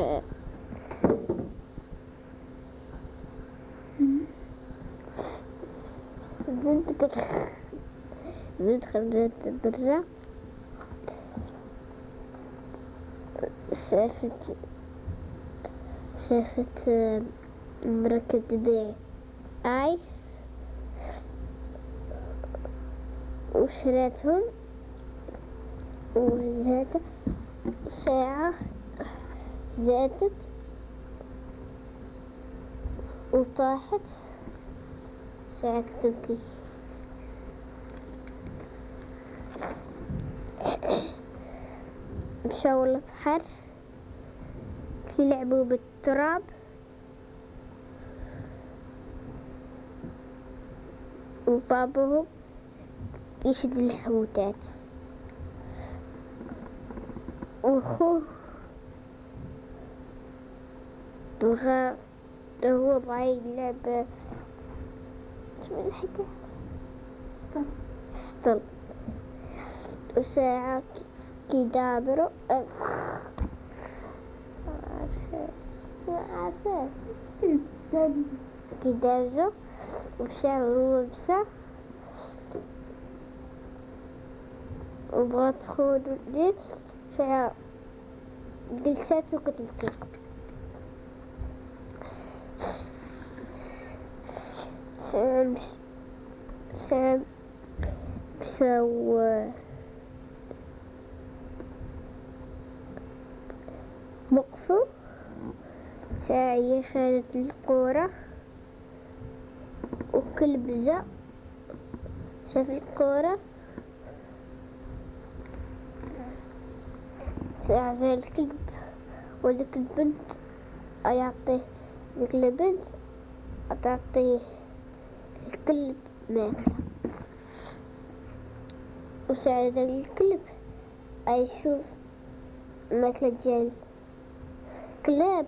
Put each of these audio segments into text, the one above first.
البنت خرجت الدرة، شافت مركب تبيع آيس وشريتهم وزهقت. ساعة زادت وطاحت، ساعة تبكي. مشوا البحر يلعبوا بالتراب، وبابهم يشد الحوتات، وأخوه بغى هو بغى يلعب شو الحكاية سطل. وساعة كي دابروا كي دابزوا ومشاو لبسة وبغات تخرج الجيل، ساعة جلست وكتبكي. سام مشاو وقفوا، ساعة خدت الكورة وكلب جا شاف الكورة، ساعة زي الكلب وديك البنت يعطيه، ديك البنت تعطيه الكلب ماكلة، وساعة ذا الكلب يشوف ماكلة ديال الكلاب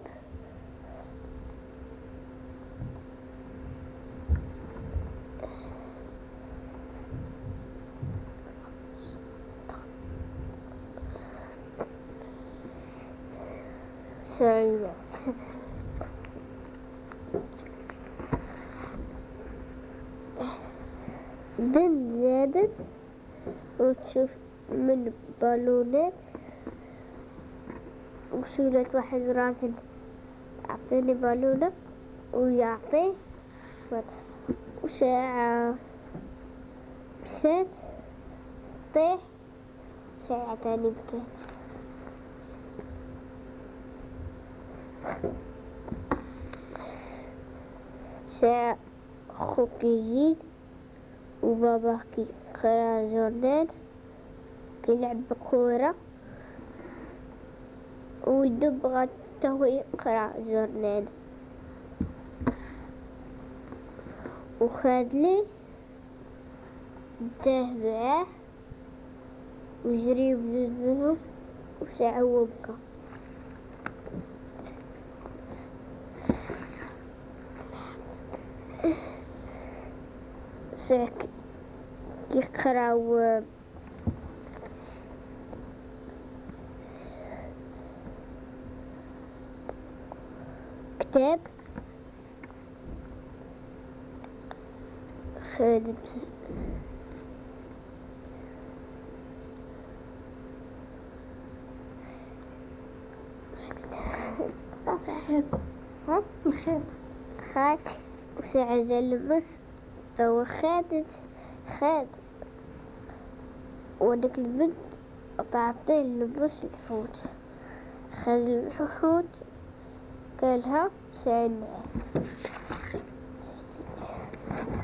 سريعة. بنت زادت وتشوف من بالونات، وسولت واحد راجل أعطيني بالونة ويعطيه، وساعة مشات طيح، ساعة تاني بكت. ساعة خوك يزيد وبابا يقرا جورنال، يلعب بكورة، ويدب غته يقرا جورنال، وخادلي داه معاه وجري بجوزهم، وساعة هو بكى. ساعة يقراو كتاب، خدت خات، وساعة زي اللبس تو خاد وديك البنت تعطيه اللبس الحوت، خد الحوت كلها ساعة الناس.